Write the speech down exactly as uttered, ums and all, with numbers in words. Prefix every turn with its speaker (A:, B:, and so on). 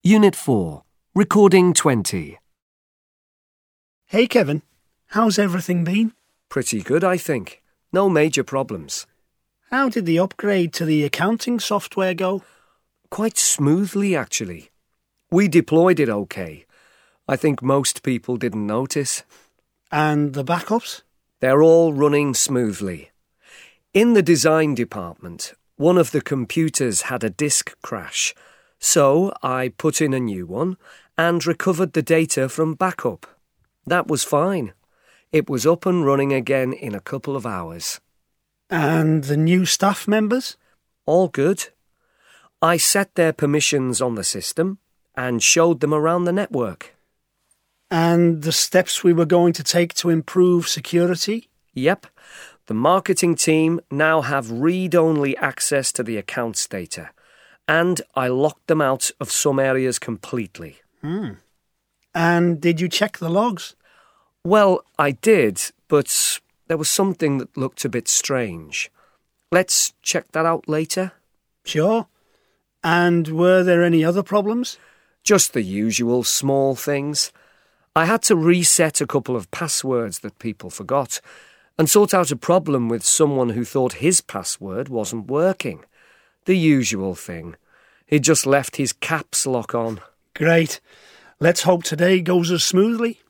A: Unit four, Recording twenty.
B: Hey Kevin, how's everything been?
A: Pretty good, I think. No major problems.
B: How did the upgrade to the accounting software go?
A: Quite smoothly, actually. We deployed it okay. I think most people didn't notice.
B: And the backups?
A: They're all running smoothly. In the design department, one of the computers had a disk crash, so I put in a new one and recovered the data from backup. That was fine. It was up and running again in a couple of hours.
B: And the new staff members?
A: All good. I set their permissions on the system and showed them around the network.
B: And the steps we were going to take to improve security?
A: Yep. The marketing team now have read-only access to the accounts data, and I locked them out of some areas completely.
B: Hmm. And did you check the logs?
A: Well, I did, but there was something that looked a bit strange. Let's check that out later.
B: Sure. And were there any other problems?
A: Just the usual small things. I had to reset a couple of passwords that people forgot and sort out a problem with someone who thought his password wasn't working. The usual thing. He'd just left his caps lock on.
B: Great. Let's hope today goes as smoothly.